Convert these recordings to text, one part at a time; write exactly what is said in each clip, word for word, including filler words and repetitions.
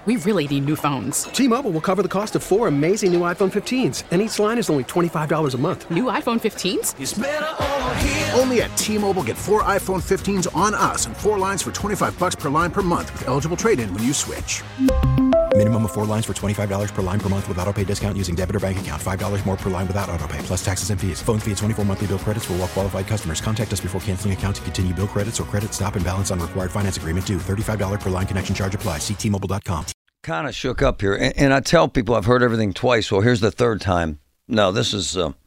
We really need new phones. T-Mobile will cover the cost of four amazing new iPhone fifteens, and each line is only twenty-five dollars a month. New iPhone fifteens? It's better over here. Only at T-Mobile, get four iPhone fifteens on us and four lines for twenty-five dollars per line per month with eligible trade-in when you switch. Minimum of four lines for twenty-five dollars per line per month with autopay discount using debit or bank account. five dollars more per line without autopay, plus taxes and fees. Phone fee at twenty-four monthly bill credits for well-qualified customers. Contact us before canceling account to continue bill credits or credit stop and balance on required finance agreement due. thirty-five dollars per line connection charge applies. See T Mobile dot com. Kind of shook up here. And, and I tell people I've heard everything twice. Well, here's the third time. No, this is... Uh,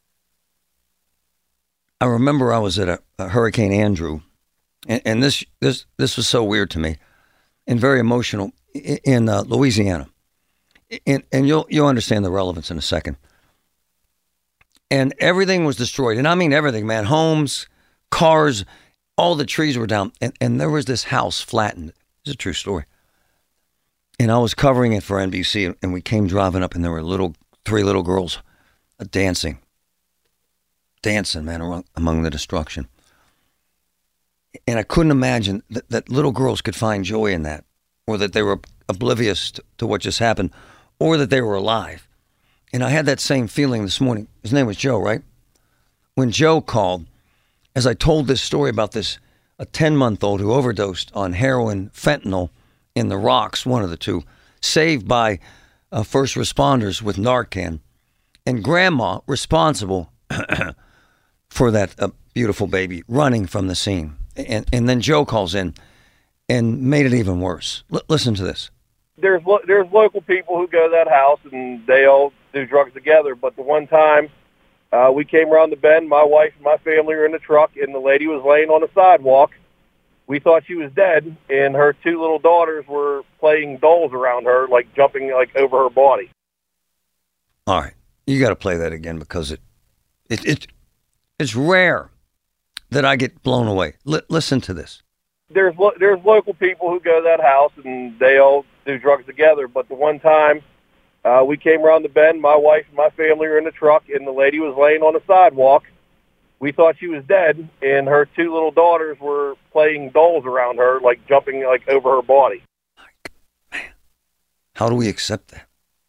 I remember I was at a, a Hurricane Andrew, and, and this this this was so weird to me and very emotional in, in uh, Louisiana. And, and you'll you'll understand the relevance in a second. And everything was destroyed. And I mean everything, man. Homes, cars, all the trees were down. And, and there was this house flattened. It's a true story. And I was covering it for N B C. And we came driving up and there were little three little girls uh, dancing. Dancing, man, among the destruction. And I couldn't imagine that, that little girls could find joy in that. Or that they were oblivious to, to what just happened. Or that they were alive. And I had that same feeling this morning. His name was Joe, right? When Joe called, as I told this story about this, a ten-month-old who overdosed on heroin, fentanyl in the rocks, one of the two, saved by uh, first responders with Narcan, and grandma responsible for that uh, beautiful baby running from the scene. And, and then Joe calls in and made it even worse. L- listen to this. There's lo- there's local people who go to that house and they all do drugs together. But the one time uh, we came around the bend, my wife and my family were in the truck, and the lady was laying on the sidewalk. We thought she was dead, and her two little daughters were playing dolls around her, like jumping like over her body. All right, you got to play that again because it it it it's rare that I get blown away. L- listen to this. There's lo- there's local people who go to that house and they all do drugs together. But the one time uh, we came around the bend, my wife and my family were in the truck, and the lady was laying on the sidewalk. We thought she was dead, and her two little daughters were playing dolls around her, like jumping like over her body. Man, how do we accept that?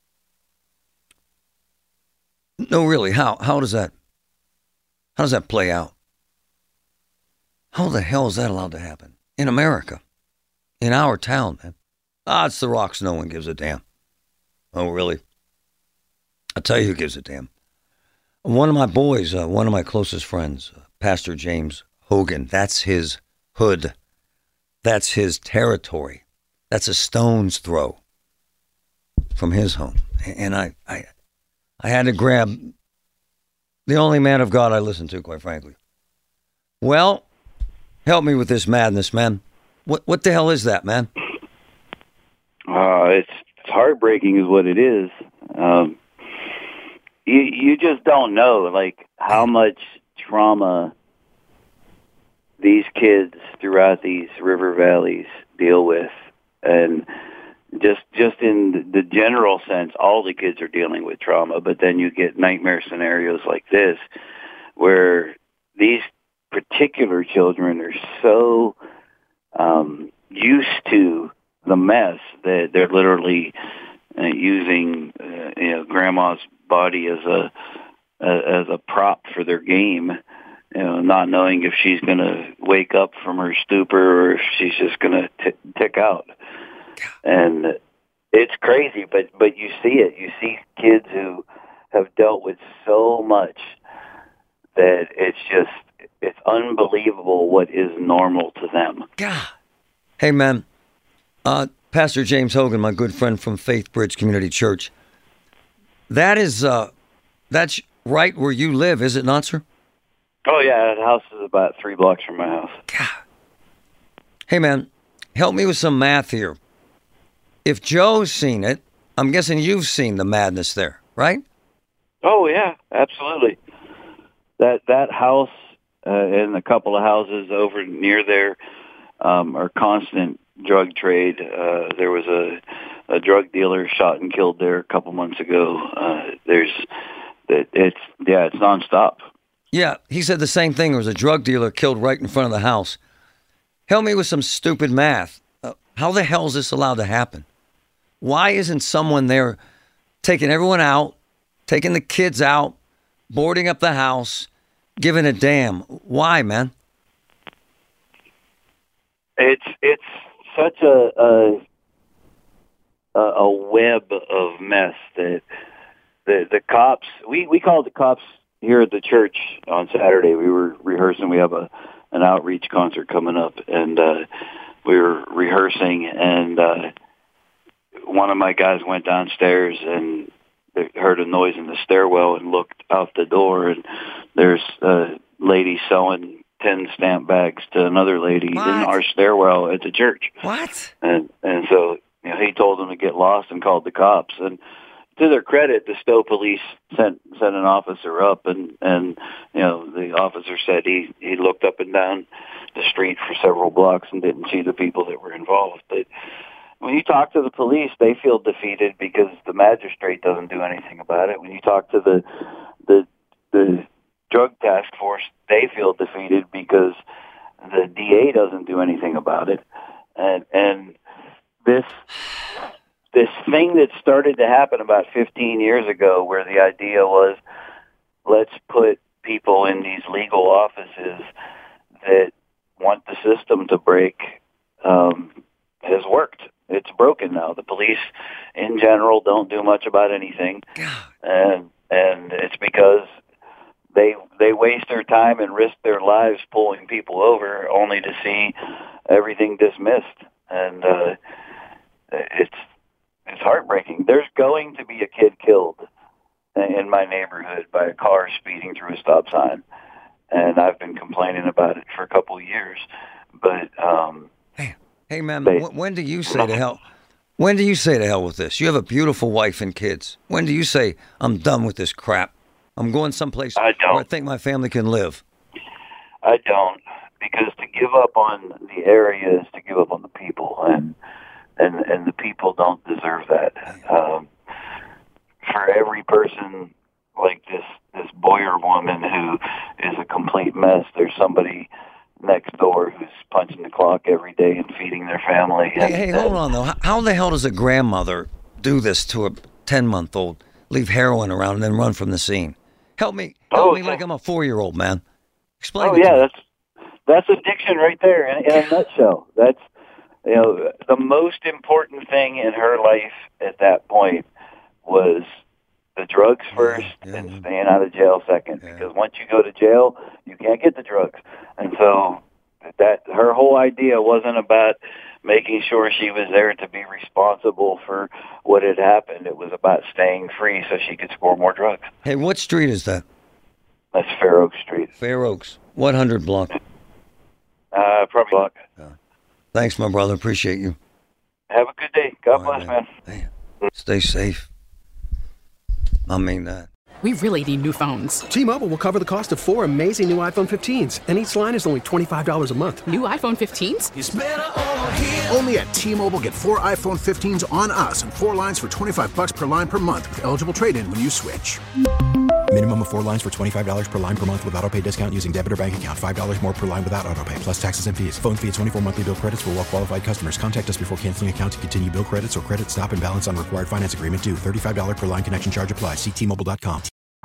No, really, how how does that how does that play out? How the hell is that allowed to happen in America, in our town, man? Ah, it's the rocks. No one gives a damn. Oh, really? I'll tell you who gives a damn. One of my boys, uh, one of my closest friends, uh, Pastor James Hogan, that's his hood. That's his territory. That's a stone's throw from his home. And I, I, I had to grab the only man of God I listen to, quite frankly. Well, help me with this madness, man. What what the hell is that, man? Uh, it's, it's heartbreaking is what it is. Um, you, you just don't know, like, how much trauma these kids throughout these river valleys deal with. And just just in the general sense, all the kids are dealing with trauma, but then you get nightmare scenarios like this where these particular children are so um, used to the mess that they're literally uh, using uh, you know, grandma's body as a uh, as a prop for their game, you know, not knowing if she's going to wake up from her stupor or if she's just going to t- tick out. And it's crazy, but but you see it. You see kids who have dealt with so much that it's just it's unbelievable what is normal to them. God. Hey, man. Uh, Pastor James Hogan, my good friend from Faith Bridge Community Church. That is, uh, that's right where you live, is it not, sir? Oh, yeah. The house is about three blocks from my house. God. Hey, man, help me with some math here. If Joe's seen it, I'm guessing you've seen the madness there, right? Oh, yeah, absolutely. That that house uh, and a couple of houses over near there um, are constant drug trade. Uh, there was a, a drug dealer shot and killed there a couple months ago. Uh, there's, it, it's yeah, it's nonstop. Yeah, he said the same thing. There was a drug dealer killed right in front of the house. Help me with some stupid math. Uh, how the hell is this allowed to happen? Why isn't someone there taking everyone out, taking the kids out, boarding up the house, giving a damn? Why, man? It's it's such a a, a web of mess that the the cops. We we called the cops here at the church on Saturday. We were rehearsing. We have a an outreach concert coming up, and uh, we were rehearsing. And uh, one of my guys went downstairs and they heard a noise in the stairwell and looked out the door, and there's a lady sewing ten stamp bags to another lady What? in our stairwell at the church. What? And and so you know, he told them to get lost and called the cops. And to their credit, the Stowe police sent sent an officer up, and and you know the officer said he he looked up and down the street for several blocks and didn't see the people that were involved. But when you talk to the police, they feel defeated because the magistrate doesn't do anything about it. When you talk to the the the drug task force, they feel defeated because the D A doesn't do anything about it. And and this this thing that started to happen about fifteen years ago, where the idea was, let's put people in these legal offices that want the system to break, um, has worked. It's broken now. The police, in general, don't do much about anything, and and it's because they they waste their time and risk their lives pulling people over, only to see everything dismissed. And uh, it's it's heartbreaking. There's going to be a kid killed in my neighborhood by a car speeding through a stop sign, and I've been complaining about it for a couple of years. But um, hey, hey, man, they, when, when do you say to hell? When do you say to hell with this? You have a beautiful wife and kids. When do you say I'm done with this crap? I'm going someplace I don't. where I think my family can live. I don't, because to give up on the area is to give up on the people, and and and the people don't deserve that. Um, for every person like this this Boyer woman who is a complete mess, there's somebody next door who's punching the clock every day and feeding their family. Hey, and, hey, hold on though. How, how the hell does a grandmother do this to a ten-month-old? Leave heroin around and then run from the scene. Help me, help Oh, me so- like I'm a four-year-old, man. Explain Oh it to yeah, me. that's that's addiction right there in, in a nutshell. That's you know the most important thing in her life at that point was the drugs first yeah, and yeah. staying out of jail second. Yeah. Because once you go to jail, you can't get the drugs. And so that her whole idea wasn't about making sure she was there to be responsible for what had happened. It was about staying free so she could score more drugs. Hey, what street is that? That's Fair Oak Street. Fair Oaks. one hundred block. Uh, probably luck. Thanks, my brother. Appreciate you. Have a good day. God All right, bless, man. man. Stay safe. I mean that. We really need new phones. T-Mobile will cover the cost of four amazing new iPhone fifteens, and each line is only twenty-five dollars a month. New iPhone fifteens? Only at T-Mobile, get four iPhone fifteens on us and four lines for twenty-five bucks per line per month with eligible trade-in when you switch. Minimum of four lines for twenty-five dollars per line per month with autopay discount using debit or bank account. five dollars more per line without autopay, plus taxes and fees. Phone fee at twenty-four monthly bill credits for well qualified customers. Contact us before canceling account to continue bill credits or credit stop and balance on required finance agreement due. thirty-five dollars per line connection charge applies. See T Mobile dot com.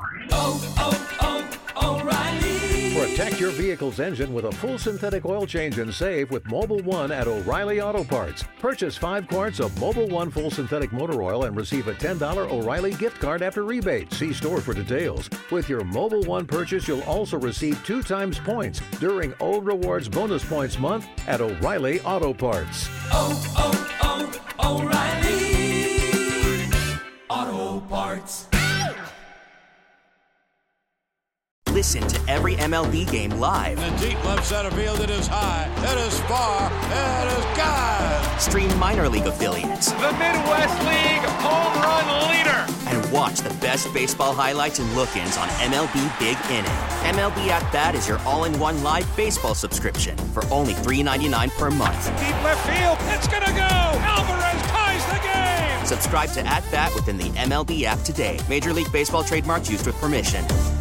Protect your vehicle's engine with a full synthetic oil change and save with Mobile One at O'Reilly Auto Parts. Purchase five quarts of Mobile One full synthetic motor oil and receive a ten dollars O'Reilly gift card after rebate. See store for details. With your Mobile One purchase, you'll also receive two times points during O Rewards Bonus Points Month at O'Reilly Auto Parts. Oh, oh, oh, O'Reilly Auto Parts. Listen to every M L B game live. In the deep left center field, it is high, it is far, it is gone. Stream minor league affiliates. The Midwest League home run leader. And watch the best baseball highlights and look-ins on M L B Big Inning. M L B At Bat is your all-in-one live baseball subscription for only three dollars and ninety-nine cents per month. Deep left field, it's gonna go. Alvarez ties the game. Subscribe to At Bat within the M L B app today. Major League Baseball trademarks used with permission.